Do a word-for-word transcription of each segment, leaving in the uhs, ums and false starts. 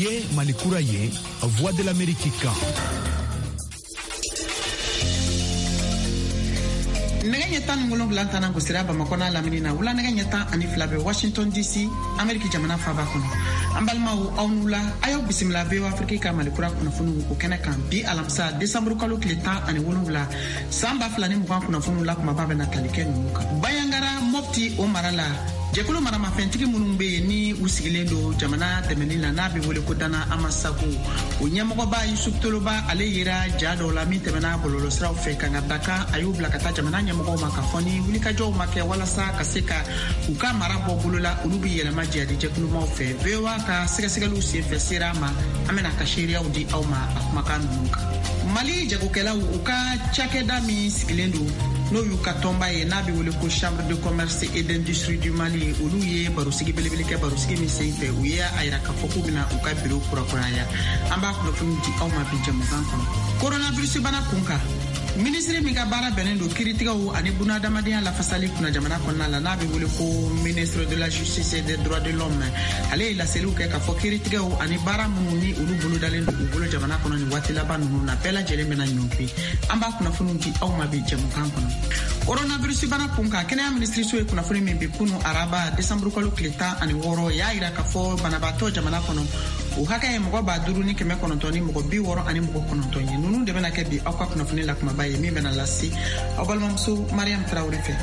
Niye Malikura ye, Voix de l'Amérique kan. Nega nyeta ngolo blantana ko sira Bamako na laminina wula nega nyeta ani flabe Washington D C America jamana fa ba kono ambalma wu awnula ayo bismillah be Afrique ka Malikura kuna funu ko kene kan bi alamsa December kalo kleta ani wolula samba flani mu kan kuna funu la kuma ba na talike nuka bayangara mopti o marala jekulu marama fentigi munun be ni usigilendo jamana temenila na be wole ko dana amasaku o nyamogo ba Yusuf Toloba ale yira jado la mi temena bololo sra o fe kanga daka ayubla kata jamana nyamogo makafoni wuli ka jo make wala sa kaseka uka marabo bolola ulubi yela maji adi jekulu mo fe bewa ka sega sega lu se fe sirama amena ka sheria udi awma makanu nuka Mali jagokela uka chake dami sigilendo no yuka tomba ye nabi wole ko chambre de commerce et d'industrie du Mali oluye barusigi belebele ke barusigi mi seite uya ayra ka foku bina uka biro kura kura ya amba ko funti awma bi jamu kan kono coronavirus bana kunka Ministre Mika Bara Benendo Kiritiga ou ani Buna Damadia la fasali kuna jamana konna la nabi wole ko ministre de la justice et des droits de l'homme ale la selu ke ka fo Kiritiga ou ani bara muni ulu bulu dalendo ubulu jamana konna ni watila banu na pela jeleme na nyompi amba kuna fununti awma bi jamu kan kono coronavirus bana kunka kena ministre so kuna funi mbi kunu araba December ko kleta ani woro ya ira ka fo bana bato jamana kono o haka e mo ba duru ni keme kono toni mo bi woro ani mo kono toni nunu de bena ke bi akwa kuna funi la kuma baye mi bena lasi abal mamsu Mariam Traoré fe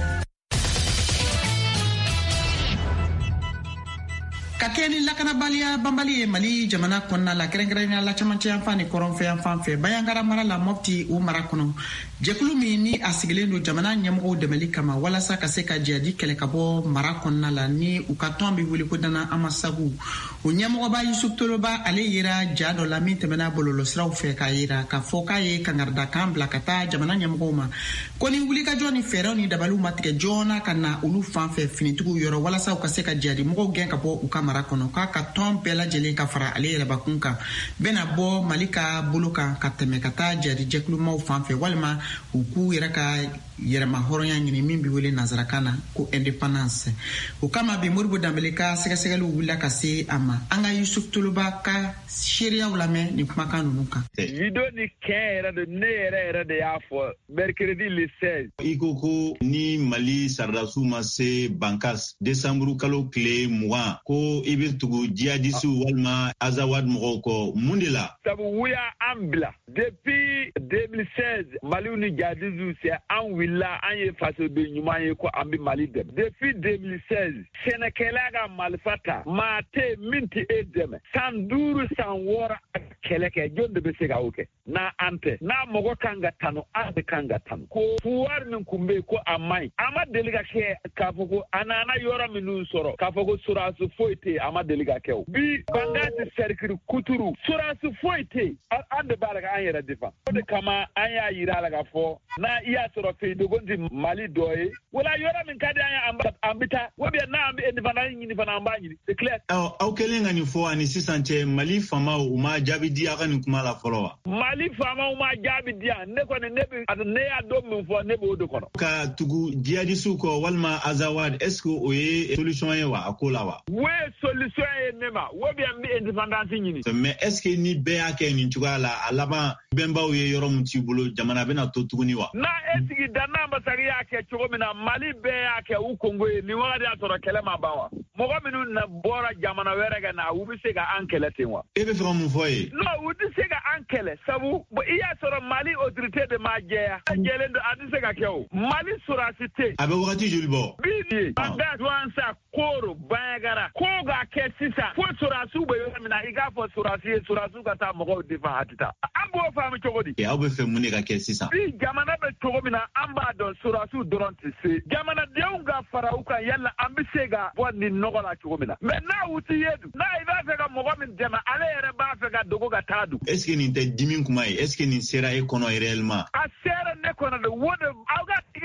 kakeni lakana balia bambali Mali jamana konna la grengrena la chamanti amfani koronfe amfanfe bayangara mara la mopti u marakono jekulu mi ni asigilendo jamana nyamo de Mali kama wala sa kaseka jadi kele kabo marakonna la ni ukatombi wuli ko dana amasabu o nyamo ba Yusuf Toloba ale yira jado la mi temena bololo sra u fe ka yira ka foka ye kangarda kambla kata jamana nyamo ma koni wuli ka joni feroni dabalu matike jona kana ulu fanfe finitugu yoro wala sa kaseka jadi mo gen ka bo ukama kono ka ka ton pela jeli ka fara ale yela bakunka bena bo malika buluka ka teme kata jadi jeklu mo fanfe walma uku yera ka yera ma horonya ngini mimbi wele nazarakana ko independence o kama bi murbu dambeleka sega sega lu wula ka se ama anga Yusuf Toloba ka sheria ulame ni kumaka nunuka video ni kera de nere era de afo mercredi le seize ikoko ni Mali sardasu ma se bankas December kalo clé moi ko ibirtugu jihadisu walma azawad moko mundila sabu wuya ambla depuis deux mille seize Mali ni jihadisu c'est en willa an ye faso de nyuma ye ko ambi Mali dem depuis deux mille seize Senekelaga malfata mate minti edem sanduru sanwora keleke jonde be sega oke na ante na mogo kanga tano ande kanga tano ko fuwar min kumbe ko amai ama deliga ke kafoko anana yora minu soro kafoko surasu foite ama deliga ke bi bangati serkiri kuturu surasu foite ande balaga anyera difa de kama anya yira laga fo na iya soro fe dogonzi Mali doye wala yora min kadi anya ambita wobi na ambi endivana nyini fana ambani c'est clair au au kelenga ni fo ani sisante Mali fama o ma jabi dia kan kuma la folowa Mali fama o ma jabi dia ne ko ne nebi ad ne ya do min fo ne bo do kono ka tugu jihadi su ko walma azawad est-ce que o ye solution ye wa akola wa we solution ye nema wobi ambi independence nyini mais est-ce que ni be ake ni tugala alaba bemba o ye yoro muti bulo jamana bena to tuguni wa na esigi dana basari yake chogomina Mali be yake u Kongo ni wadi atoro kelema bawa mogo minu na bora jamana werega na ubise ga ankele tenwa ebe fera mu foye no udise ga ankele sabu bo iya soro Mali autorité de majeya gelendo adise ga kew Mali surasite abe wakati julbo bibi anda wansa koro bayagara ko ga ke sisa fo surasu be yomina iga fo surasi surasu ga ta mogo difa atita ambo fami chogodi e abe fe muni ga ke sisa bi jamana be chogomina amba don surasu doronti se jamana deunga farauka yalla ambise ga bonni nogola chogomina mais na wuti yedu na iba fe ga mogo min jama ale yere ba fe ga dogo ga tadu est-ce que ni te dimin kuma est-ce que ni sera e kono réellement a sera ne kono de wode awga tiga kono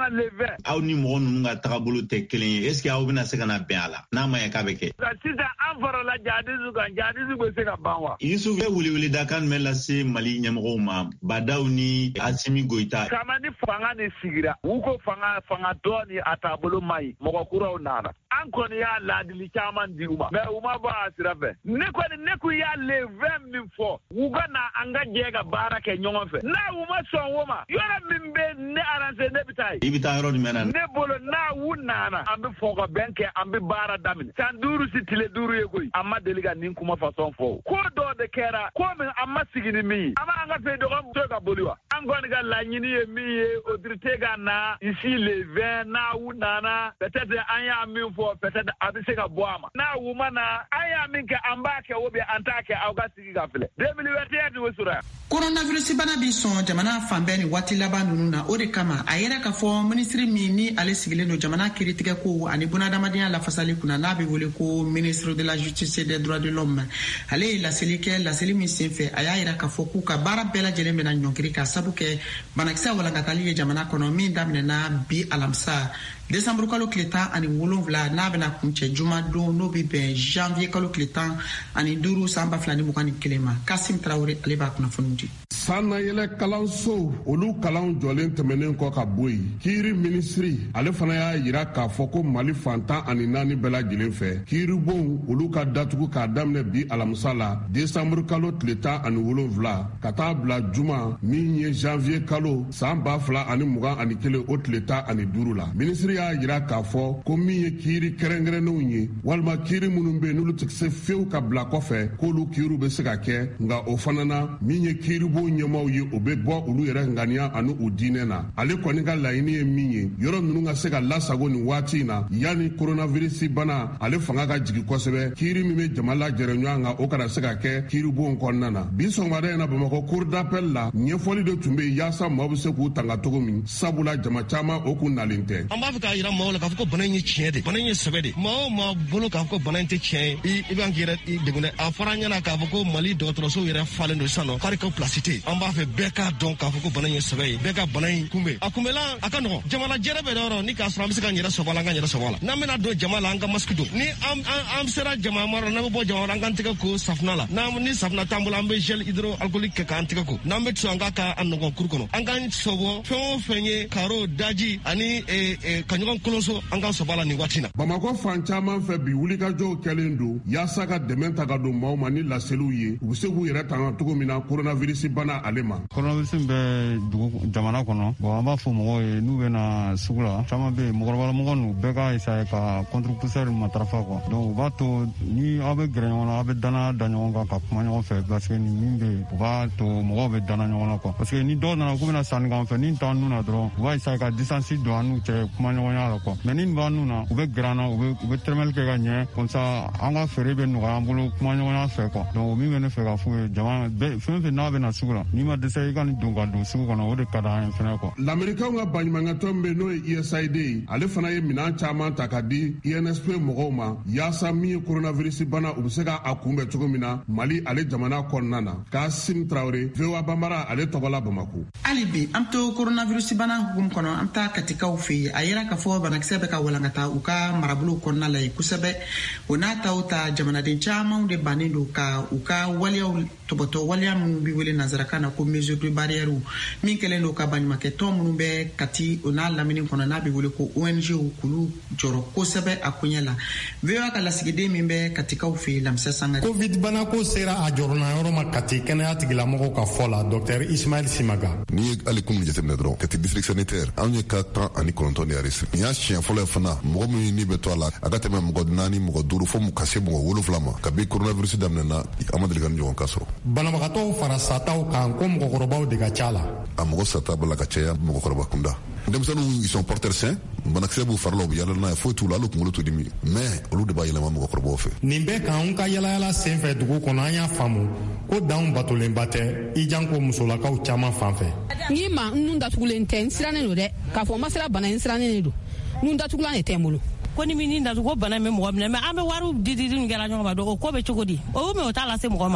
vraiment le vingt. Aw ni mɔgɔ ninnu ka tagabolo tɛ kelen ye. Est-ce que aw bɛna se ka na bɛn a la? N'a ma ɲɛ k'a bɛ kɛ. Sisan an farala jihadisme kan, jihadisme bɛ se ka ban wa? Yusuf bɛ welewele dakan mɛn lase Mali ɲɛmɔgɔw ma. Badaw ni Asimi Goita. Kama ni fanga ni sigira, u ko fanga fanga dɔɔni a taabolo ma ɲi, mɔgɔ kuraw nana. An kɔni y'a ladili caman di u ma, mais u ma bɔ a sira fɛ. Ne kɔni ne kun y'a le vingt min fɔ, u ka na an ka jɛ ka baara kɛ ɲɔgɔn fɛ. N'a u ma sɔn o ma, yɔrɔ min bɛ ne arrangé ne bɛ taa yen. I bɛ taa yɔrɔ jumɛn na? Ne bolo n'a u nana, an bɛ fɔ ka bɛn kɛ, an bɛ baara daminɛ. San duuru si tile duuru ye koyi, an ma deli ka nin kuma fasɔn fɔ. Ko dɔ de kɛra, ko min an ma sigi ni min ye. An b'an ka fɛ dɔgɔ muso ka boli wa? An kɔni ka laɲini ye min ye, autorité ka na ici le vingt, n'a u nana, peut-être an y'a min fɔ, peut-être a bɛ se ka bɔ a ma. N'a u ma na, an y'a min kɛ, an b'a kɛ ou bien an t'a kɛ, aw ka sigi ka filɛ. deux mille vingt et un de bɛ sɔrɔ yan. Coronavirus bana bi sɔn jamana fan bɛɛ ni waati laban ninnu na. O de kama a yɛrɛ k'a fɔ minisiri min ni ale sigilen don jamana kiiritigɛ ko ani bunadamadenya lafasali kunna n'a bɛ wele ko ministre de la justice et des droits de l'homme. Ale ye laseli kɛ, laseli min senfɛ a y'a yira k'a fɔ k'u ka baara bɛɛ lajɛlen bɛna ɲɔnkiri ka sabu kɛ banakisɛ walankatali ye jamana kɔnɔ min daminɛna bi alamisa décembre kalo tile tan ani wolonwula n'a bɛna kuncɛ juma don n'o bɛ bɛn janvier kalo tile tan ani duuru san ba fila ni mugan ni kelen ma. Kasim Tarawele ale b'a kunnafoni di. Sanayɛlɛ kalanso olu kalan jɔlen tɛmɛnen kɔ ka bɔ yen, kiiri minisiri ale fana y'a yira k'a fɔ ko Mali fantan ani naani bɛɛ lajɛlen fɛ kiiribonw olu ka datugu k'a daminɛ bi alamisa la décembre kalo tile tan ani wolonwula ka taa bila juma min ye janvier kalo san ba fila ani mugan ani kelen o tile tan ani duuru la. Minisiri y'a yira k'a fɔ ko min ye kiiri kɛrɛnkɛrɛnnenw ye walima kiiri minnu bɛ n'olu tɛ se fewu ka bila kɔfɛ k'olu kiiriw bɛ se ka kɛ, nka o fana na min ye kiiribon ɲɛmaw ye o bɛ bɔ olu yɛrɛ ŋaniya ani u diinɛ na. Ale kɔni ka laɲini ye min ye yɔrɔ ninnu ka se ka lasago nin waati in na yanni coronavirus bana ale fanga ka jigi kosɛbɛ, kiiri min bɛ jama lajɛrɛ ɲɔgɔn kan o kana se ka kɛ kiiribon kɔnɔna na. Bi sɔgɔmada in na Bamakɔ cour d'appel la ɲɛfɔli de tun bɛ yen yaasa maaw bɛ se k'u tanga cogo min, sabula jama caman o kun nalen tɛ. An b'a fɛ k'a yira maaw la k'a fɔ ko bana in ye tiɲɛ de, bana in ye sɛbɛ de. Maa o maa bolo k'a fɔ ko bana in tɛ tiɲɛ ye, i b'an k'i yɛrɛ degun dɛ. A fɔra an ɲɛna k'a fɔ ko Mali dɔgɔtɔrɔso yɛrɛ falen don sisan nɔ, k'ale ka place tɛ yen. An b'a fɛ bɛɛ k'a dɔn k'a fɔ ko bana in ye sɛbɛ ye, bɛɛ ka bana in kunbɛn. A kunbɛnlan a ka nɔgɔn, jamana jɛrɛ bɛ yɔrɔ ni k'a sɔrɔ an bɛ se k'an yɛrɛ sɔgɔ a la, an k'an yɛrɛ sɔgɔ a la. N'an bɛna don jama la an ka masque don, ni an an sera jama ma n'an bɛ bɔ jama la an k'an tɛgɛ ko safunɛ la, n'an ni safunɛ t'an bolo an bɛ gel hydroalcoolique kɛ k'an tɛgɛ ko, n'an bɛ sɔn an k'a k'a nɔgɔn kuru kɔnɔ, an k'an sɔbɔ fɛn o fɛn ye karo daji ani ka ɲɔgɔn kɔlɔso an k'an sɔbɔ a la nin waati na. Bamakɔ fan caman fɛ bi wulikajɔw kɛlen don yaasa ka dɛmɛ ta ka don maaw ma ni laseliw ye u bɛ se k'u yɛrɛ tanga cogo min na coronavirus bana ale ma. Coronavirus bɛ dugu jamana kɔnɔ, bon an b'a fɔ mɔgɔw ye n'u bɛ na sugu la caman bɛ yen mɔgɔkɔrɔba mɔgɔ ninnu bɛɛ ka essayer ka contre-pousseur matarafa quoi, donc u b'a to ni aw bɛ gɛrɛ ɲɔgɔn na aw bɛ danaya da ɲɔgɔn kan ka kuma ɲɔgɔn fɛ parce que ni min bɛ yen u b'a to mɔgɔw bɛ dana ɲɔgɔn na quoi, parce que ni dɔw nana k'u bɛna sanni k'an fɛ ni t'an nun na dɔrɔn u b'a essayer ka distance don an n'u cɛ kuma ɲɔgɔnya la quoi, mais ni nin b'an nun na u bɛ gɛrɛ an na u bɛ u bɛ tɛrɛmɛli kɛ ka ɲɛ comme ça an ka feere bɛ nɔgɔya an bolo kuma ɲɔgɔnya fɛ quoi, donc min bɛ ne fɛ ka fɔ ye jama bɛɛ fɛn fɛn n'a bɛ na sugu la n'i ma dɛsɛ i ka nin don ka don sugu kɔnɔ o de ka d'an ye fɛnɛ quoi. Lamɛrikaw ka baɲumankɛtɔn min bɛ n'o ye U S A I D ye ale fana ye minɛn caman ta ka di I N S P mɔgɔw ma yaasa min ye coronavirus bana u bɛ se k'a kunbɛn cogo min na Mali ale jamana kɔnɔna na. Kasim Tarawele, V O A Banbara ale tɔgɔla Bamakɔ. Hali bi an bɛ to coronavirus bana hukumu kɔnɔ an bɛ taa katikaw fɛ yen a yira k'a fɔ banakisɛ bɛ ka walankata u ka marabolo kɔnɔna la yen kosɛbɛ o n'a taw ta jamanaden camanw de bannen don ka u ka waleyaw tɔbɔtɔ waleya minnu bɛ wele nanzarakan na ko mesure de barrière min kɛlen don ka baɲumankɛtɔn minnu bɛ Kati o n'a lamini kɔnɔ n'a bɛ wele ko O N G k'olu jɔrɔ kosɛbɛ a koɲɛ la. V O A ka lasigiden min bɛ Katikaw fɛ yen Lamisa Sangare. Covid bana ko sera a jɔrɔna yɔrɔ ma Kati kɛnɛya tigilamɔgɔw ka fɔ la Docteur Ismaël Simaga. N'i ye hali kunun jateminɛ dɔrɔn Kati district sanitaire anw ye ka tan ani kɔnɔntɔn de arrêté. Nin y'a siɲɛ fɔlɔ ye fana mɔgɔ min ni bɛ to a la a ka tɛmɛ mɔgɔ naani mɔgɔ duuru fo ka se mɔgɔ wolonwula ma kabi coronavirus daminɛna a ma deli ka nin ɲɔgɔn ka sɔrɔ. Banabagatɔw fara sataw kan ko mɔgɔkɔrɔbaw de ka ca la. A mɔgɔ sata bala ka caya mɔgɔkɔrɔba kunda. Denmisɛnninw ils sont porteurs sains banakisɛ b'u fari la u bɛ yala n'a ye foyi t'u la hali kunkolo t'u dimi mais olu de b'a yɛlɛma mɔgɔkɔrɔbaw fɛ. Nin bɛɛ kan anw ka yalayala sen fɛ dugu kɔnɔ an y'a faamu ko danw batolenba tɛ i janko musolakaw caman fan fɛ. N'i ma n nun datugulen tɛ n sirannen don dɛ k'a fɔ n ma sera bana in sirannen de don nun datugulan de tɛ n bolo. Ko ni min datugu ko bana in bɛ mɔgɔ minɛ mais an bɛ wariw di di di nin kɛra ɲɔgɔn ma donc o ko bɛ cogo di o mɛ o t'a lase mɔgɔ ma.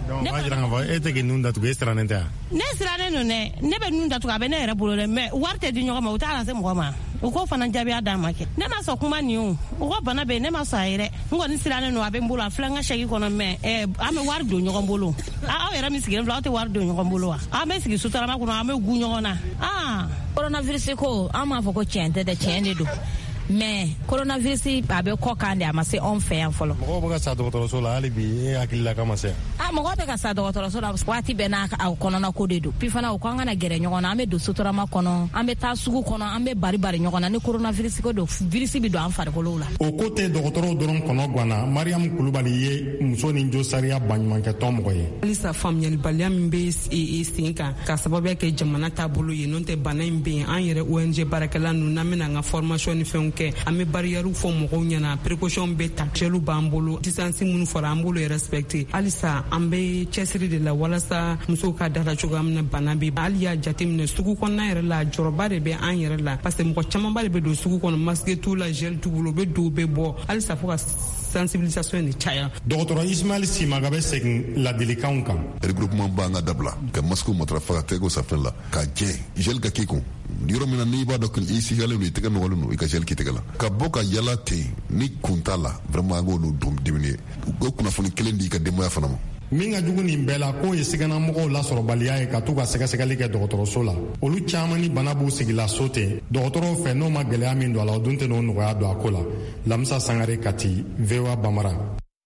donc ba jira ngava e te ke nunda tu gestra nenta ne sirane no ne ne be nunda tu abe ne yɛrɛ bolo dɛ mais warte di ɲɔgɔn ma u t'a lase mɔgɔ ma u ko fana jaabiya d'a ma kɛ ne ma sɔn kuma nin o u ko bana bɛ ne ma sɔn a yɛrɛ n kɔni sirane no a bɛ n bolo a filɛ n ka sɛgi kɔnɔ mais eh, an bɛ wari don ɲɔgɔn bolo aw yɛrɛ min sigilen filɛ aw tɛ wari don ɲɔgɔn bolo wa an bɛ sigi sutarama kɔnɔ an bɛ gu ɲɔgɔn na ah coronavirus ko an m'a fɔ ko tiɲɛ tɛ dɛ tiɲɛ de don mais coronavirus a bɛ kɔ kan de a ma se anw fɛ yan fɔlɔ mɔgɔw bɛ ka sa dɔgɔtɔrɔso la hali bi e hakili la kama se a mɔgɔw bɛ ka sa dɔgɔtɔrɔso la waati bɛɛ n'a kɔnɔna ko de don puis fana o ko an kana gɛrɛ ɲɔgɔn na an bɛ don sotarama kɔnɔ an bɛ taa sugu kɔnɔ an bɛ bari bari ɲɔgɔn na ni coronavirus ko don virus bɛ don an farikolo la o ko tɛ dɔgɔtɔrɔw dɔrɔn kɔnɔ ganna mariam kulubali ye muso ni jo sariya baɲumankɛtɔn mɔgɔ ye halisa faamuyalibaliya min bɛ sen kan ka sababuya kɛ jamana taabolo ye n'o tɛ bana in bɛ yen an yɛrɛ O N G baarakɛla ninnu n'an bɛna an ka formation ni fɛnw kɛ an bɛ barrière fɔ mɔgɔw ɲɛna précaution bɛ ta gel b'an bolo distance minnu fɔra an bolo respecté halisa an bɛ cɛsiri de la walasa musow ka dara cogoya min na bana bɛ hali y'a jateminɛ sugu kɔnɔna yɛrɛ la jɔrɔba de bɛ an yɛrɛ la parce que mɔgɔ camanba de bɛ don sugu kɔnɔ masque t'u la gel t'u bolo u bɛ don u bɛ bɔ halisa fo ka sensibilisation ni caya dɔgɔtɔrɔ Ismail Simaga bɛ segin ladilikanw kan regroupement b'an ka dabila ka masque matarafa ka tɛgɛ safinɛ la ka jɛ gel ka k'i kun yɔrɔ min na n'i b'a dɔn ko i sigalen don i tɛgɛ nɔgɔlen don i ka gel k'i tɛgɛ la ka bɔ ka yala ten ni kun t'a la vraiment an k'olu dun dumuni ye o kunnafoni kelen di i ka denbaya fana ma min ka jugu nin bɛɛ la k'o ye sigɛnnamɔgɔw lasɔrɔbaliya ye ka to ka sɛgɛsɛgɛli kɛ dɔgɔtɔrɔso la olu caman ni bana b'u sigila so ten dɔgɔtɔrɔw fɛ n'o ma gɛlɛya min don a la o dun tɛ n'o nɔgɔya don a ko la lamisa sangare kati V O A Bamara.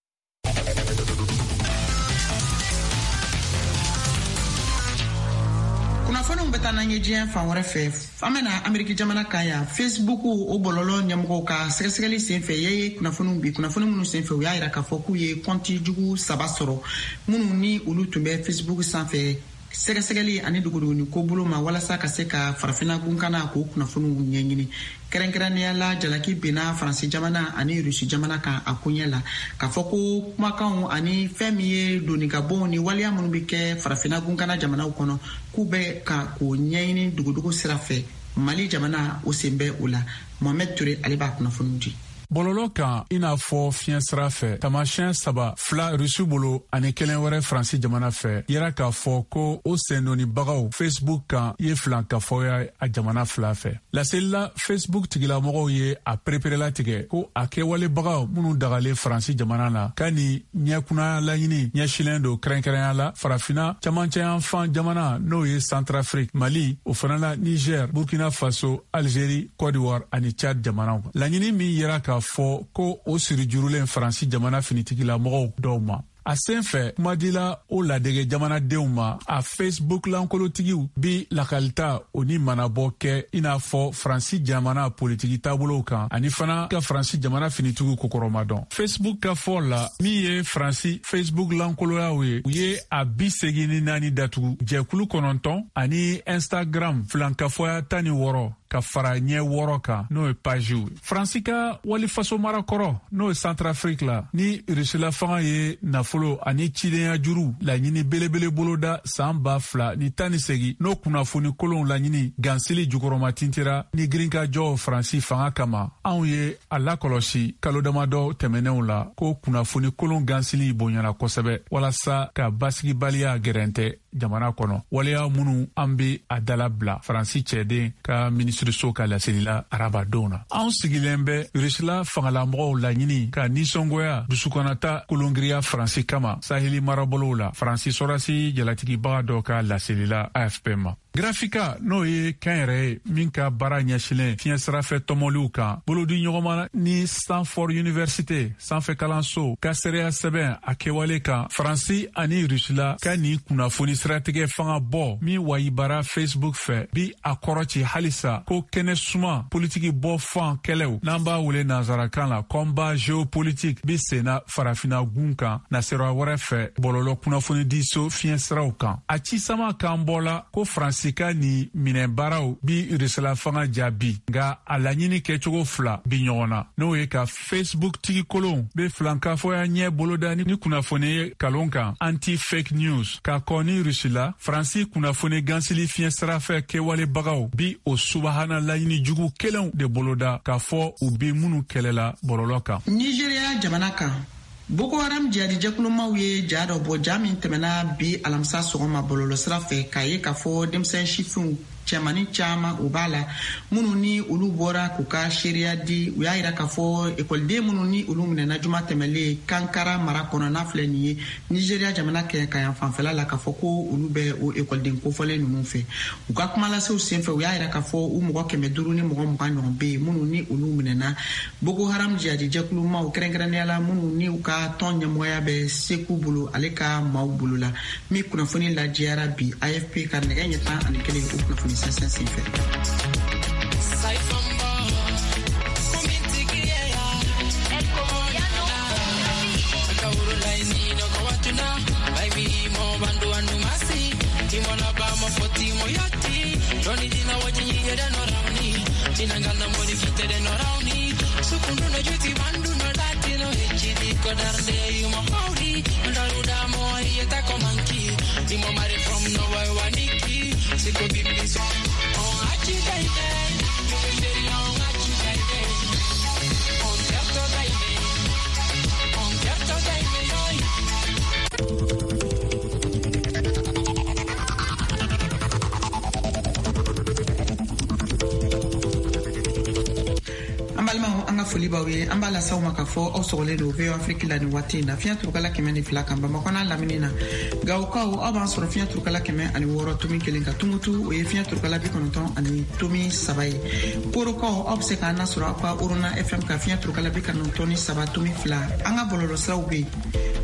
kunnafoniw bɛ taa n'an ye diɲɛ fan wɛrɛ fɛ an bɛna ameriki jamana kan yan facebook o bɔlɔlɔ ɲɛmɔgɔw ka sɛgɛsɛgɛli senfɛ ye ye kunnafoniw bi kunnafoni minnu senfɛ u y'a yira k'a fɔ k'u ye kɔnti jugu saba sɔrɔ minnu ni olu tun bɛ facebook sanfɛ sɛgɛsɛgɛli ani duguduguni ko bolo ma walasa ka se ka farafina gunkana k'o kunnafoniw ɲɛɲini kɛrɛnkɛrɛnnenya la jalaki benna faransi jamana ani rusi jamana kan a koɲɛ la k'a fɔ ko kumakanw ani fɛn min ye donikabɔnw ni waliya minnu bɛ kɛ farafina gunkana jamanaw kɔnɔ k'u bɛ ka k'o ɲɛɲini dugudugu sira fɛ mali jamana o sen bɛ o la mohamed ture ale b'a kunnafoniw di bɔlɔlɔ kan i n'a fɔ fiɲɛ sira fɛ tamasiyɛn saba fila rusi bolo ani kelen wɛrɛ faransi jamana fɛ yɛrɛ k'a fɔ ko o sendonibagaw facebook kan ye filankafɔya a jamana fila fɛ laselila facebook tigilamɔgɔw ye a pereperela tigɛ ko a kɛwalebagaw minnu dagalen faransi jamana la ka ni ɲɛkunaya laɲini ɲɛsilen don kɛrɛnkɛrɛnya la farafina camancɛyan fan jamana n'o ye centrafrique mali o fana la niger burkina faso algérie côte d'ivoire ani tchad jamanaw laɲini min yera ka fɔ ko o sirijurulen faransi jamana finitigilamɔgɔw dɔw ma a sen fɛ kumadila o ladege jamanadenw ma a facebook lankolotigiw bi lakalita o ni manabɔ kɛ i n'a fɔ faransi jamana politigi taabolow kan ani fana ka faransi jamana finitigiw kokɔrɔma dɔn facebook ka fɔ la min ye faransi facebook lankoloyaw ye u ye a bi segi ni naani datugu jɛkulu kɔnɔntɔn ani instagram filankafɔya tan ni wɔɔrɔ ka fara ɲɛ wɔɔrɔ kan n'o ye pajiw faransi ka walifaso marakɔrɔ n'o ye centrafrique la ni rusila fanga ye nafolo ani cidenya juru laɲini belebele boloda saan ba fila ni tan ni segi n'o kunnafoni kolonw laɲini gansili jukɔrɔma tintira ni girinkajɔw faransi fanga kama anw ye a lakɔlɔsi kalo damadɔ tɛmɛnenw la ko kunnafoni kolon gansili bonyana kosɛbɛ walasa ka basigibaliya gɛrɛntɛ jamana kɔnɔ waleya minnu an be a dala bila faransi cɛden ka minisiriso ka laselila arabadenw na anw sigilen bɛ rusila fangalamɔgɔw laɲini ka ninsɔngoya dusukɔnata kolongiriya faransi kama saheli marabolow la faransi sɔrasi jalatigibaga dɔ ka laselila A F P ma grafika n'o ye kɛn yɛrɛ ye min ka baara ɲɛsilen fiɲɛsirafɛ tɔmɔliw kan bolodi ɲɔgɔnma ni stanford université sanfɛ kalanso ka seereya sɛbɛn a kɛwale kan faransi ani rusila ka nin kunnafoni siratigɛ fanga bɔ min wayibara facebook fɛ bi a kɔrɔci halisa ko kɛnɛ suma politiki bɔ fan kɛlɛw n'an b'a wele nansarakan la combat géopolitique bi senna farafina gun kan nasira wɛrɛ fɛ bɔlɔlɔ kunnafoni diso fiɲɛsiraw kan a cisama kan bɔla ko faransi ka ni minɛbaaraw bi rusila fanga jaabi nga a laɲini kɛcogo fila bi ɲɔgɔn na n'o ye ka facebook tigi kolon be filankafɔya ɲɛ boloda ni kunnafoni ye kalon kan anti fake news ka kɔ ni rusila faransi kunnafoni gansili fiɲɛsirafɛ kɛwalebagaw bi o subahana laɲini jugu kelenw de boloda k'a fɔ u be minnu kɛlɛla bɔlɔlɔ kan nigeriya jamana kan Boko Haram jihadi jɛkulumaw ye ja dɔ bɔ ja min tɛmɛna bi alamisa sɔgɔma bɔlɔlɔsira fɛ k'a ye k'a fɔ denmisɛn sifinw cɛmani caman u b'a la minnu ni olu bɔra k'u ka seereya di u y'a yira k'a fɔ ekɔliden minnu ni olu minɛna juma tɛmɛlen kankara mara kɔnɔ n'a filɛ nin ye nigeriya jamana kɛ ka yan fanfɛla la k'a fɔ ko olu bɛ o ekɔliden kofɔlen ninnu fɛ u ka kumalasew senfɛ u y'a yira k'a fɔ u mɔgɔ kɛmɛ duuru ni mɔgɔ mugan ɲɔgɔn bɛ yen minnu ni olu minɛna Boko Haram jihadi jɛkulumaw kɛrɛnkɛrɛnnenya la minnu ni u ka tɔn ɲɛmɔgɔya bɛ seku bolo ale ka maaw bolo la min kunnafoni lajɛyara bi A F P ka nɛgɛ ɲɛ tan ani kelen o kunnafoni sɛnsɛn senfɛ. Foli baw ye an b'a la saw ma k'a fɔ aw sɔgɔlen don V O Afrique la nin waati in na fiɲɛ turukala kɛmɛ ni fila kan Bamakɔ n'a lamini na Gawokaw aw b'an sɔrɔ fiɲɛ turukala kɛmɛ ani wɔɔrɔ tomi kelen ka Tumutu o ye fiɲɛ turukala bi kɔnɔntɔn ani tomi saba ye Korokaw aw bɛ se k'an nasɔrɔ aw ka Orona F M ka fiɲɛ turukala bi kɔnɔntɔn ni saba tomi fila an ka bɔlɔlɔsiraw bɛ yen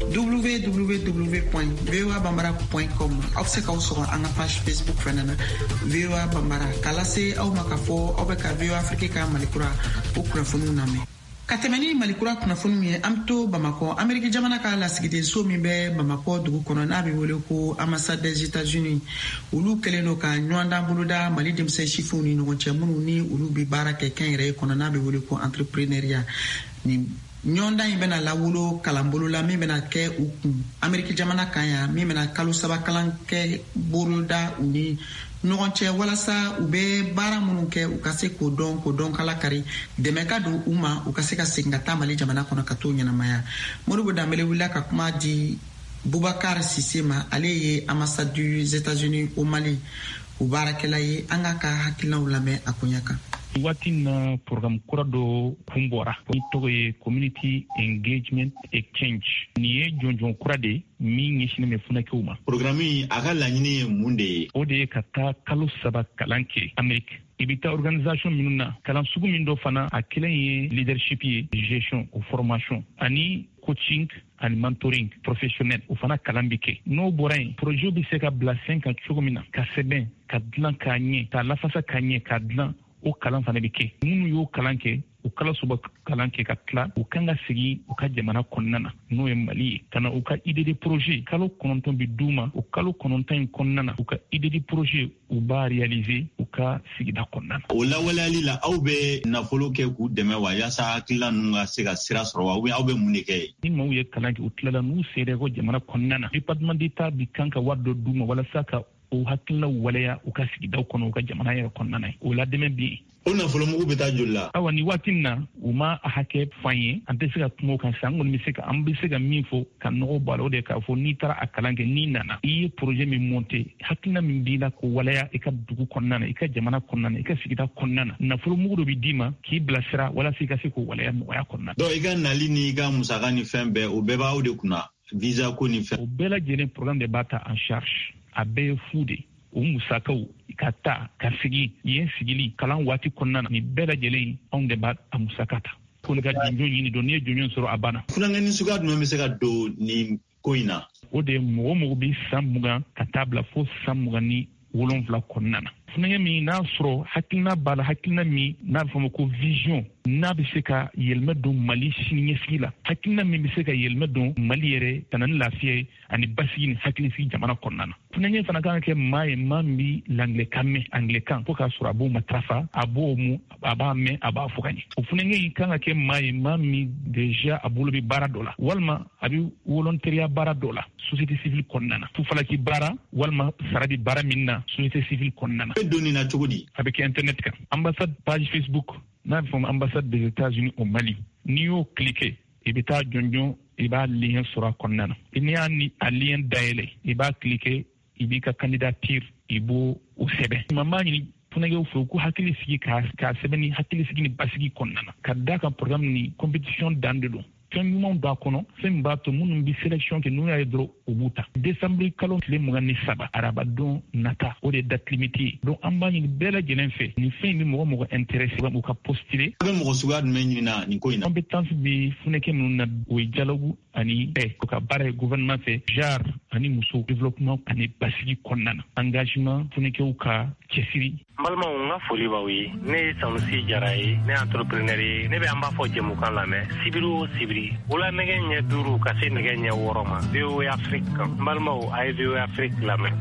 w w w point v o a bambara point com aw bɛ se k'aw sɔrɔ an ka page Facebook fɛnɛ na V O A Bambara k'a lase aw ma k'a fɔ aw bɛ ka V O Afrique ka Malikura o kunnafoniw lamɛn. Ka tɛmɛ ni Malikura kunnafoniw ye an bɛ to Bamakɔ Ameriki jamana ka lasigidenso min bɛ Bamakɔ dugu kɔnɔ n'a bɛ wele ko ambassade des États-Unis olu kɛlen don ka ɲɔgɔndan boloda Mali denmisɛn sifinw ni ɲɔgɔn cɛ minnu ni olu bɛ baara kɛ kɛnyɛrɛye kɔnɔ n'a bɛ wele ko entrepreneuria ni ɲɔgɔndan in bɛna lawolo kalanbolo la min bɛna kɛ u kun Ameriki jamana kan yan min bɛna kalo saba kalan kɛ boloda u ni ɲɔgɔn cɛ walasa u bɛ baara minnu kɛ u ka se k'o dɔn k'o dɔn kala kari dɛmɛ ka don u ma u ka se ka segin ka taa Mali jamana kɔnɔ ka t'o ɲɛnamaya Modibo Danbele wulila ka kuma di Boubacar Sise ma ale ye ambassade des États-Unis au Mali u baarakɛla ye an ka ka hakilinaw lamɛn a koɲa kan. Waati na program kura dɔ kun bɔra ni tɔgɔ ye Community Engagement Exchange nin ye jɔnjɔn kura de min ɲɛsinnen bɛ funakɛw ma. Programme a ka laɲini ye mun de ye? O de ye ka taa kalo saba kalan kɛ Amérique. I bɛ taa organisation minnu na kalan sugu min dɔ fana a kelen ye leadership ye gestion o formation ani coaching ani mentoring professionnel o fana kalan bɛ kɛ n'o bɔra yen projet bɛ se ka bila sen kan cogo min na ka sɛbɛn ka dilan k'a ɲɛ k'a lafasa k'a ɲɛ k'a dilan o kalan fana bɛ kɛ minnu y'o kalan kɛ u kala suba kalan kɛ ka tila u kan ka sigi u ka jamana kɔnɔna na n'o ye Mali ye ka na u ka idée de projet kalo kɔnɔntɔn bi d'u ma o kalo kɔnɔntɔn in kɔnɔna na u ka idée de projet u b'a réaliser u ka sigida kɔnɔna na. O lawaleyali la aw bɛ nafolo kɛ k'u dɛmɛ wa yaasa hakilila ninnu ka se ka sira sɔrɔ wa ou bien aw bɛ mun de kɛ? Ni maaw ye kalan kɛ u tilala n'u sera ko jamana kɔnɔna na département d'État bi kan ka wari dɔ d'u ma walasa ka o hakilina waleya u ka sigidaw kɔnɔ u ka jamana yɛrɛ kɔnɔna na o la dɛmɛ bi o nafolo mugu bɛ taa joli la? Awa ni waati na u ma a hakɛ f'an ye an tɛ se ka kuma o kan sisan an kɔni bɛ se ka an bɛ se ka min fɔ ka nɔgɔ bɔ a la o de k'a fɔ n'i taara a kalan kɛ n'i nana i ye projet min monter hakilina min b'i la k'o waleya i ka dugu kɔnɔna na i ka jamana kɔnɔna na i ka sigida kɔnɔna na nafolo mugu dɔ bɛ d'i ma k'i bilasira walasa i ka se k'o waleya nɔgɔya kɔnɔna na. Donc i ka nali ni i ka musaka ni fɛn bɛɛ o bɛɛ b'aw de kunna visa ko ni fɛn. O bɛɛ lajɛlen programme de b'a ta en charge a bɛɛ ye fu de o musakaw ka taa ka sigi yen sigili kalan waati kɔnɔna na ni bɛɛ lajɛlen anw de b'a a musaka ta ko ne ka jɔnjɔn ɲini dɔn n'i ye jɔnjɔn sɔrɔ a banna. Funankɛni suguya jumɛn bɛ se ka don ni ko in na? O de ye mɔgɔ mɔgɔ bɛ san mugan ka taa bila fo san mugan ni wolonwula kɔnɔna na. Funankɛ min n'a sɔrɔ hakilina b'a la hakilina min n'a bɛ fɔ ma ko vision n'a bɛ se ka yɛlɛma don Mali siniɲɛsigi la hakilina min bɛ se ka yɛlɛma don Mali yɛrɛ ka na ni lafiya ye ani basigi ni hakilisigi jamana kɔnɔna na. Funankɛ fana kan ka kɛ maa ye maa min bɛ l'anglais mɛn anglais kan fo k'a sɔrɔ a b'o matarafa a b'o mu a b'a mɛn a b'a fɔ ka ɲɛ. O funankɛ in kan ka kɛ maa ye maa min déjà a bolo bɛ baara dɔ la walima a bɛ volontariat baara dɔ la société civile kɔnɔna na fufalaki baara walima sara di baara min na société civile kɔnɔna na. Doni na cogo di? A bɛ kɛ internet kan ambassade page Facebook n'a bɛ fɔ ambassade des États-Unis au Mali n'i y'o cliquer i bɛ taa jɔnjɔn i b'a lien sɔrɔ a kɔnɔna na n'i y'a ni a lien dayɛlɛ i b'a cliquer i b'i ka candidature i b'o o sɛbɛn man b'a ɲini funɛgɛw fɛ u ko hakili sigi k'a sɛbɛn ni hakili sigi ni basigi kɔnɔna na ka da kan programme ni compétition dan de don fɛn ɲumanw b'a kɔnɔ fɛn min b'a to minnu bɛ sélection kɛ n'u y'a ye dɔrɔn u b'u ta décembre kalo tile mugan ni saba arabadon nata o de ye date limite ye donc an b'a ɲini bɛɛ lajɛlen fɛ nin fɛn in bɛ mɔgɔ mɔgɔ intéressé u ka postuler a bɛ mɔgɔ suguya jumɛn ɲinina nin ko in na compétence bɛ funɛkɛ minnu na o ye dialogue ani bɛɛ o ka baara ye gouvernement fɛ genre ani muso développement ani basigi kɔnɔna na engagement funɛkɛw ka cɛsiri n balimaw n ka foli b'aw ye ne ye sanusi jara ye ne ye entrepreneur ye ne bɛ an b'a fɔ jɛmukan lamɛn sibiri o sibiri wula nɛgɛ ɲɛ duuru ka se nɛgɛ ɲɛ wɔɔrɔ ma V O A Afrique kan n balimaw a ye V O A Afrique lamɛn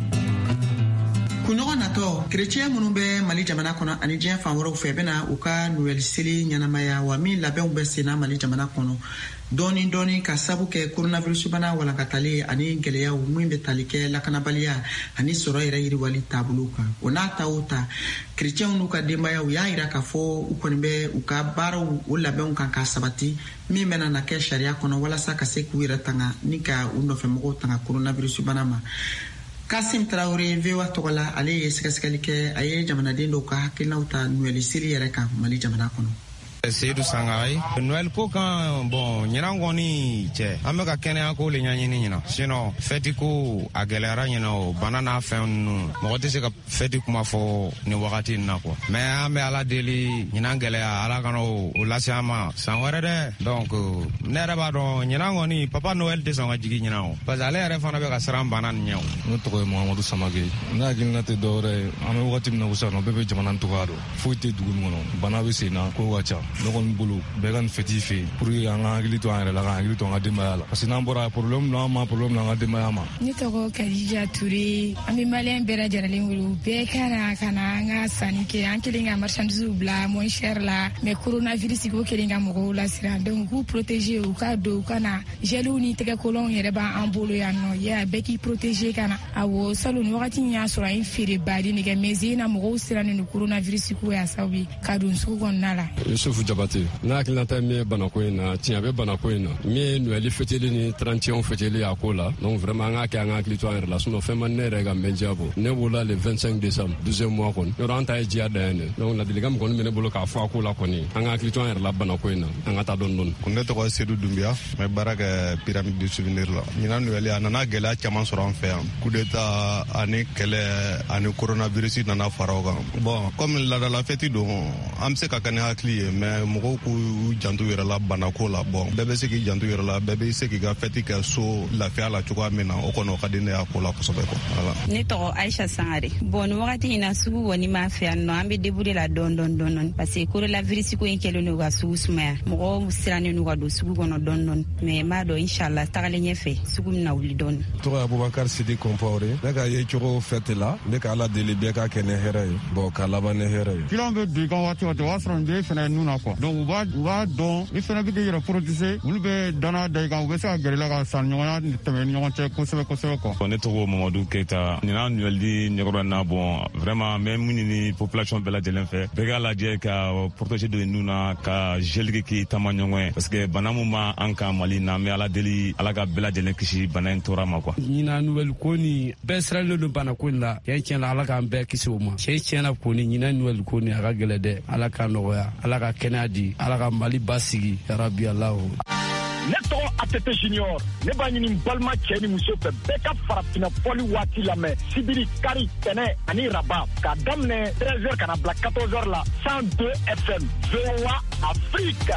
kunɲɔgɔn natɔ kerecɛn minnu bɛ mali jamana kɔnɔ ani diɲɛ fan wɛrɛw fɛ bɛna u ka nouvelle seli ɲɛnamaya wa min labɛnw bɛ senna mali jamana kɔnɔ dɔɔni dɔɔni ka sabu kɛ coronavirus bana walankatali ani gɛlɛyaw min bɛ tali kɛ lakanabaliya ani sɔrɔ yɛrɛ yiriwali taabolo kan o n'a ta o ta kerecɛnw n'u ka denbayaw y'a yira k'a fɔ u kɔni bɛ u ka baaraw o labɛnw kan ka sabati min bɛna na kɛ sariya kɔnɔ walasa ka se k'u yɛrɛ tanga ni ka u nɔfɛmɔgɔw tanga coronavirus bana ma Kasim Traoré V O A tɔgɔ la ale ye sɛgɛsɛgɛli kɛ a ye jamanaden dɔw ka hakilinaw ta nouvelle seli yɛrɛ kan mali jamana kɔnɔ Seydou Sangaye Noël ko kan bon ɲinan kɔni cɛ an bɛ ka kɛnɛya ko le ɲaɲini ɲina sinon fɛti ko a gɛlɛyara ɲina o bana n'a fɛn ninnu mɔgɔ tɛ se ka fɛti kuma fɔ ni wagati in na quoi mais an bɛ ala deli ɲinan gɛlɛya ala kana o lase an ma san wɛrɛ dɛ donc ne yɛrɛ b'a dɔn ɲinan kɔni papa Noël tɛ sɔn ka jigi ɲinan o parce que ale yɛrɛ fana bɛ ka siran bana nin ɲɛ o. Ne tɔgɔ ye Mahamadu Samake ne hakilina tɛ dɔwɛrɛ ye an bɛ wagati min na sisan nɔ bɛɛ bɛ jamana tɔgɔya dɔn foyi tɛ dugu min kɔnɔ bana bɛ sen na ko ka ca ne kɔni bolo bɛɛ ka nin fɛti fɛ yen pour que an ka hakili to an yɛrɛ la ka hakili to an ka denbaya la parce que n'an bɔra problème na an ma problème na an ka denbaya ma. Ne tɔgɔ Kadija Ture an bɛ maliyɛn bɛɛ lajɛlen wele bɛɛ ka na ka na an ka sanni kɛ an kelen ka marchandise bila moins cher la mais coronavirus ko kelen ka mɔgɔw lasiran donc k'u protéger u ka don u ka na gel ni tɛgɛkolonw yɛrɛ b'an bolo yan nɔ ya bɛɛ k'i protéger ka na awɔ salon ni wagati min y'a sɔrɔ an ye feere baden de kɛ mais na mɔgɔw sirannen don coronavirus ko y'a sababu ka don sugu kɔnɔna la. Yusufu Jabate n'a hakilinata min ye banako in na tiɲɛ a bɛ banako in na min ye noël fêteli ni trente et un fêteli a ko la donc vraiment an k'a kɛ an ka hakili to an yɛrɛ la sinon fɛn ma ne yɛrɛ ka mɛn diya bɔ ne b'ola le vingt-cinq décembre douzième mois kɔni yɔrɔ an ta ye diya dan ye dɛ donc ladilikan min kɔni bɛ ne bolo k'a fɔ a ko la kɔni an ka hakili to an yɛrɛ la banako in na an ka taa dɔɔni dɔɔni. Ne tɔgɔ ye Seydou Dunbiya n bɛ baara kɛ pyramide du souvenir la ɲinan noël a nana gɛlɛya caman sɔrɔ an fɛ yan coup d'état ani kɛlɛ ani coronavirus nana fara o kan bon comme ladala fêti don an bɛ se ka kɛ ni hakili ye mais mɔgɔw k'u janto yɛrɛ la banako la bon bɛɛ bɛ se k'i janto yɛrɛ la bɛɛ bɛ se k'i ka fɛti kɛ so lafiya la cogoya min na o kɔni o ka di ne y'a ko la kosɛbɛ quoi voilà. Ne tɔgɔ Aisha Sangare bon ni wagati in na sugu kɔni m'a fɛ yan nɔ an bɛ débrouiller la dɔɔni dɔɔni dɔɔni parce que coronavirus ko in kɛlen don ka sugu sumaya mɔgɔw sirannen don ka don sugu kɔnɔ dɔɔni dɔɔni mais n b'a dɔn inshallah tagalen ɲɛfɛ sugu bɛna wuli dɔɔni. Tɔgɔ ye Abubakar Sidi Compaoré ne ka ye cogo fɛti la ne ka ala deli bɛɛ ka kɛ ni hɛrɛ ye bon ka laban ni hɛrɛ ye. Client bɛ don i ka waati waati o b'a sɔrɔ n bɛ fɛnɛ nun na quoi donc u b'a u b'a dɔn i fɛnɛ bɛ k'i yɛrɛ protéger olu bɛ danaya da i kan u bɛ se ka gɛrɛ i la ka san ɲɔgɔnya tɛmɛ ni ɲɔgɔn cɛ kosɛbɛ kosɛbɛ quoi. Ne tɔgɔ Mamadu Keyita ɲinan Noël di ɲɛkɔrɔ na bon vraiment n bɛ mun ɲini population bɛɛ lajɛlen fɛ bɛɛ k'a lajɛ ka protéger don i nun na ka gel kɛ k'i taama ɲɔgɔn ye parce que bana min b'a an kan Mali na n bɛ ala deli ala ka bɛɛ lajɛlen kisi bana in tɔɔrɔ ma quoi. ɲinan Noël ko ni bɛɛ siralen don bana ko in la tiɲɛ tiɲɛ la ala k'an bɛɛ kisi o ma tiɲɛ tiɲɛ na ko ni ɲinan Noël ko ni a ka gɛlɛ dɛ ala k'a nɔgɔya ala ka kɛnɛya di ala ka Mali basigi yarabi alahu. Ne tɔgɔ A T P Junior ne b'a ɲini balima cɛ ni muso fɛ bɛɛ ka farafinna fɔli waati lamɛn sibiri kari tɛnɛ ani raba k'a daminɛ treize heures ka na bila quatorze heures la cent deux F M V O A Afrique.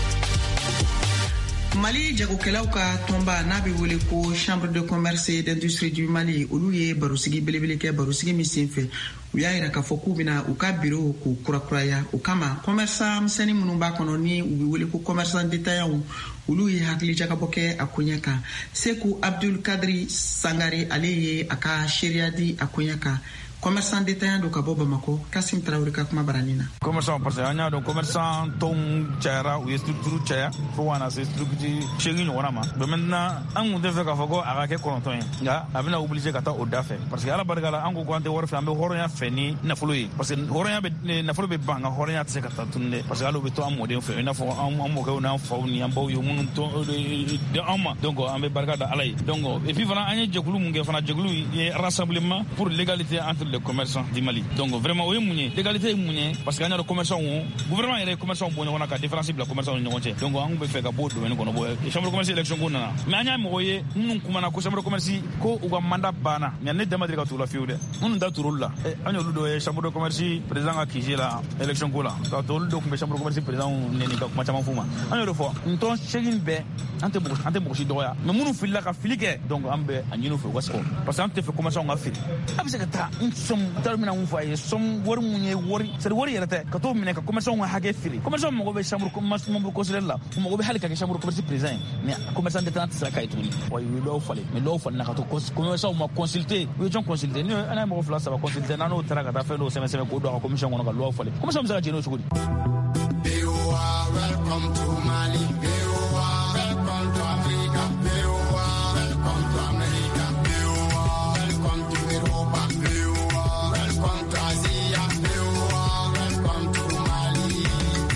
Mali jagokɛlaw ka tɔnba n'a bɛ wele ko chambre de commerce et d'industrie du Mali olu ye barosigi belebele kɛ barosigi min senfɛ u y'a yira k'a fɔ k'u bɛna u ka bureau k'u kurakuraya o kama commerçant misɛnnin minnu b'a kɔnɔ ni u bɛ wele ko commerçant détaillant olu ye hakili jagabɔ kɛ a koɲɛ kan Seku Abdul Kadri Sangare ale ye a ka seereya di a koɲɛ kan commerçant détaillant do ka bɔ Bamako Kasim Traoré ka kuma baranina. Commerçant parce que an y'a dɔn commerçant tɔnw cayara u ye structure caya fo kana se structure seegin ɲɔgɔnna ma. Mais maintenant an kun tɛ fɛ k'a fɔ ko a ka kɛ kɔnɔntɔn ye nka a bɛna obligé ka taa o da fɛ parce que ala barika la an ko ko an tɛ wari fɛ an bɛ hɔrɔnya fɛ ni nafolo ye parce que hɔrɔnya bɛ nafolo bɛ ban nka hɔrɔnya tɛ se ka taa tun dɛ parce que hali o bɛ to an mɔdenw fɛ i n'a fɔ an mɔkɛw n'an faw ni an baw ye minnu tɔn an ma donc an bɛ barika da ala ye donc et puis fana an ye jɛkulu mun kɛ fana jɛkulu ye rassemblement pour l'égalité entre les commerçants du Mali donc vraiment o ye mun ye l'égalité ye mun ye parce que an y'a dɔn commerçants gouvernement yɛrɛ ye commerçants bɔ ɲɔgɔn na ka différence bila commerçants ni ɲɔgɔn cɛ donc an bɛ fɛ ka bɔ o domaine kɔnɔ bɔ chambre de commerce élection ko nana mais an y'a mɔgɔ ye minnu kumana ko chambre de commerce ko u ka mandat banna mais ne dama deli ka t'u la fiyewu dɛ minnu ta tur'olu la an y'olu dɔ ye chambre de commerce président ka kije la élection ko la ka olu dɔ tun bɛ chambre de commerce président neni ka kuma caman f'u ma an y'o de fɔ n tɔn seegin bɛɛ an tɛ mɔgɔ an tɛ mɔgɔ si dɔgɔya mais minnu filila ka fili kɛ donc an bɛ a ɲini u fɛ u ka sɔrɔ parce que an tɛ fɛ commerçants ka feere a bɛ se ka taa n sɔm taara mina mun fɔ a ye sɔm wari mun ye wari c'est wari yɛrɛ tɛ ka t'o minɛ ka commerçants ka hakɛ feere commerçants mago bɛ chambre membre consulaire la u mago bɛ hali ka kɛ chambre de commerce président ye mais commerçant tɛ taa tɛ se ka ye tuguni wa u ye dɔw falen mais dɔw falenna ka to commerçants ma consulter u ye jɔn consulter ni an ye mɔgɔ fila saba consulter n'an n'o taara ka taa fɛn dɔw sɛbɛn sɛbɛn k'o don a ka commission kɔnɔ ka loi falen commerçant bɛ se ka jɛn n'o cogo di. Welcome to Mali. Welcome to Africa. Welcome to America. Welcome to Europa. Welcome to Asia. Welcome to Mali.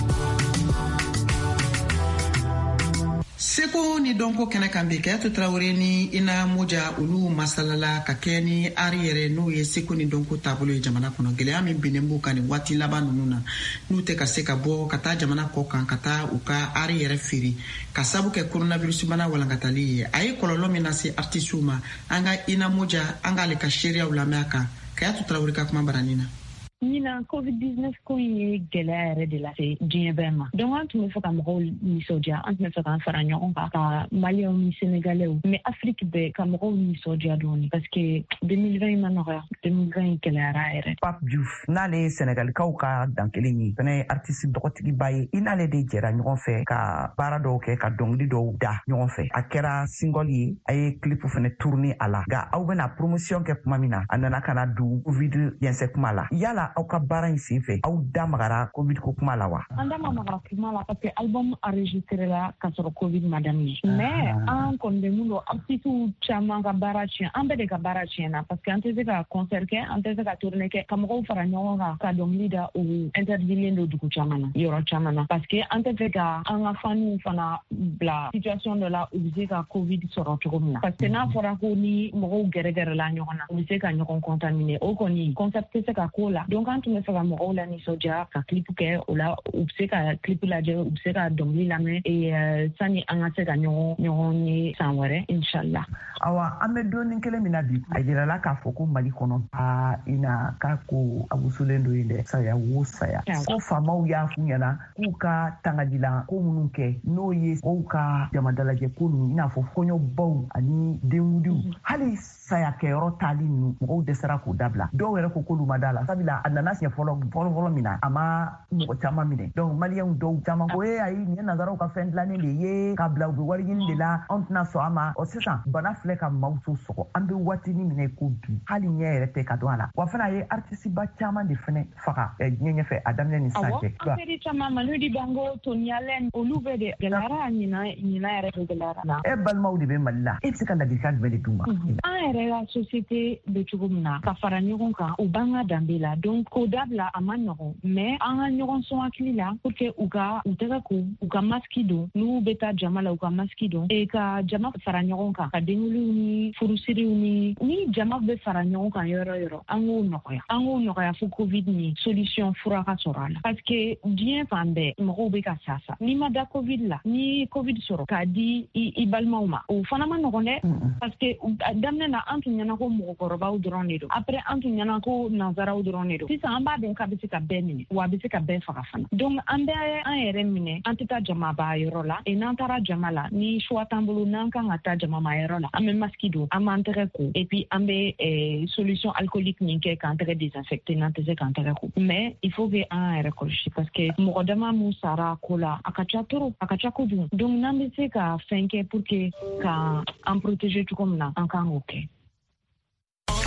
Seko ni donko kɛnɛ kan bi Kayatu Traoré ni Ina Moja olu masalala ka kɛ ni ari yɛrɛ n'o ye seko ni donko taabolo ye jamana kɔnɔ gɛlɛya min binnen b'u kan ni waati laban ninnu na n'u tɛ ka se ka bɔ ka taa jamana kɔ kan ka taa u ka ari yɛrɛ feere ka sabu kɛ coronavirus bana walankatali ye a ye kɔlɔlɔ min lase artisiw ma an ka Ina Moja an k'ale ka seereyaw lamɛn a kan Kayatu Traoré ka kuma baranina. Nina covid dix-neuf ko ye gɛlɛya yɛrɛ de lase diɲɛ bɛɛ ma donc an tun bɛ fɛ ka mɔgɔw nisɔndiya an tun bɛ fɛ k'an fara ɲɔgɔn kan ka maliyɛnw ni sénégalais mais afrique bɛɛ ka mɔgɔw nisɔndiya dɔɔni parce que deux mille vingt ma nɔgɔya deux mille vingt gɛlɛyara yɛrɛ. Pape Diouf n'ale ye sénégalikaw ka dan kelen ye fɛnɛ ye artiste dɔgɔtigiba ye i n'ale de jɛra ɲɔgɔn fɛ ka baara dɔw kɛ ka dɔnkili dɔw da ɲɔgɔn fɛ a kɛra single ye a ye clip fɛnɛ tourner a la nka aw bɛna promotion kɛ kuma min na a nana ka na don covid yɛnsɛ kuma la yala aw ka baara in sen fɛ aw da magara covid ko kuma la wa? An da ma magara kuma la parce que album enregistré la ka sɔrɔ covid ma daminɛ mais an kɔni bɛ mun dɔn artistes caman ka baara tiɲɛ an bɛɛ de ka baara tiɲɛna parce que an tɛ se ka concert kɛ an tɛ se ka tournée kɛ ka mɔgɔw fara ɲɔgɔn kan ka dɔnkili da u interdilen don dugu caman na yɔrɔ caman na parce que an tɛ fɛ ka an ka faniw fana bila situation dɔ la u bɛ se ka covid sɔrɔ cogo min na parce que n'a fɔra ko ni mɔgɔw gɛrɛgɛrɛ la ɲɔgɔn na u bɛ se ka ɲɔgɔn contaminer o kɔni concert tɛ se ka k'o la donc an tun bɛ fɛ ka mɔgɔw la nisɔndiya ka clip kɛ o la u bɛ se ka clip lajɛ u bɛ se ka dɔnkili lamɛn et sani an ka se ka ɲɔgɔn ɲɔgɔn ye san wɛrɛ inshallah. Awa an bɛ donni kelen min na bi a jirala k'a fɔ ko Mali kɔnɔ aa Ina k'a ko a wusulen don yen dɛ saya wo saya ko faamaw y'a f'u ɲɛna k'u ka tangajila ko minnu kɛ n'o ye mɔgɔw ka jamadalajɛ ko ninnu i n'a fɔ kɔɲɔbaw ani denkudiw hali saya kɛyɔrɔ taali ninnu mɔgɔw dɛsɛra k'o dabila dɔw yɛrɛ ko k'olu ma d'a la sabula a nana siɲɛ fɔlɔ fɔlɔ min na a ma mɔgɔ caman minɛ donc maliyɛnw dɔw caman ko ee ayi nin ye nazaraw ka fɛn dilannen de ye k'a bila u bɛ wari ɲini de la anw tɛna sɔn a ma ɔ sisan bana filɛ ka maaw to sɔgɔ an bɛ waatini minɛ ko bi hali ɲɛ yɛrɛ tɛ ka dɔn a la wa fana a ye artisiba caman de fɛnɛ faga diɲɛ ɲɛfɛ a daminɛ ni sisan cɛ. Awɔ affaire caman Manu Dibango Tony Allen olu bɛɛ de gɛlɛyara ɲina ɲina yɛrɛ de gɛlɛyara. E balimaw de bɛ Mali la e bɛ se ka ladilikan jumɛn de d'u ma? An yɛrɛ ka société bɛ cogo min na ka fara ɲɔgɔn kan u b'an ka danbe la donc k'o dabila a ma nɔgɔn mais an ka ɲɔgɔn sɔn hakili la pour que u ka u tɛgɛ ko u ka masque don n'u bɛ taa jama la u ka masque don et ka jama fara ɲɔgɔn kan ka denkudiw ni furusiriw ni ni jama bɛ fara ɲɔgɔn kan yɔrɔ yɔrɔ an k'o nɔgɔya an k'o nɔgɔya fo covid ni solution fura ka sɔrɔ a la parce que diɲɛ fan bɛɛ mɔgɔw bɛ ka sa sa n'i ma da covid la ni covid sɔrɔ k'a di i balimaw ma o fana ma nɔgɔn dɛ parce que daminɛ na an tun ɲɛna ko mɔgɔkɔrɔbaw dɔrɔn de don après an tun ɲɛna ko nanzaraw dɔrɔn de don sisan an b'a dɔn k'a bɛ se ka bɛɛ minɛ wa a bɛ se ka bɛɛ faga fana donc an bɛ an yɛrɛ minɛ an tɛ taa jamaba yɔrɔ la et n'an taara jama la ni choix t'an bolo n'an kan ka taa jamama yɔrɔ la an bɛ masque don an b'an tɛgɛ ko et puis an bɛ solution alcoolique min kɛ k'an tɛgɛ désinfecter n'an tɛ se k'an tɛgɛ ko mais il faut que an yɛrɛ kɔlɔsi parce que mɔgɔ dama mun sara ko la a ka ca trop a ka ca kojugu donc n'an bɛ se ka fɛn kɛ pour que ka an protéger cogo min na an kan k'o kɛ.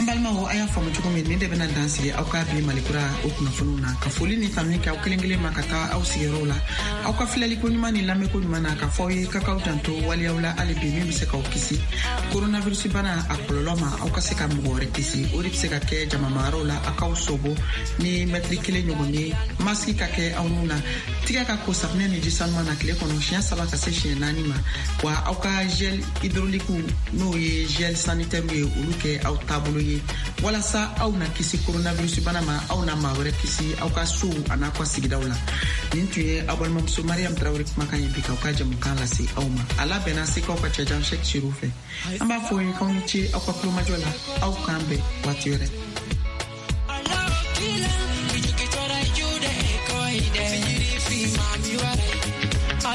an balimaw a y'a faamu cogo min ni de bɛna dan sigi aw ka bi malikura o kunnafoniw na ka foli ni tamani kɛ aw kelen kelen ma ka taa aw sigiyɔrɔw la aw ka filɛliko ɲuman ni lamɛnko ɲuman na ka fɔ aw ye ka k'aw janto waliyaw la hali bi min bɛ se k'aw kisi coronavirus bana a kɔlɔlɔ ma aw ka se ka mɔgɔ wɛrɛ kisi o de bɛ se ka kɛ jamayɔrɔw la aw k'aw sobo ni mɛtiri kelen ɲɔgɔn ye masiki ka kɛ aw nun na tigɛ ka ko safunɛ ni ji sanuman na tile kɔnɔ siɲɛ saba ka se siɲɛ naani ma wa aw ka gel hydraulique n'o ye gel sanitaire ye olu kɛ aw taabolo ye walasa aw na kisi coronavirus bana ma aw na maa wɛrɛ kisi aw ka sow an'a ka sigidaw la nin tun ye aw balimamuso Mariam Traoré kumakan ye bi k'aw ka jamukan lase aw ma a labɛnna se k'aw ka cɛjan Cheick Sirou fɛ an b'a fɔ ye k'aw ni ce aw ka kulomajɔ la aw k'an bɛn waati wɛrɛ.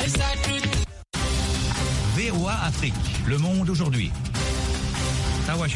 V O A Afrique, le monde aujourd'hui.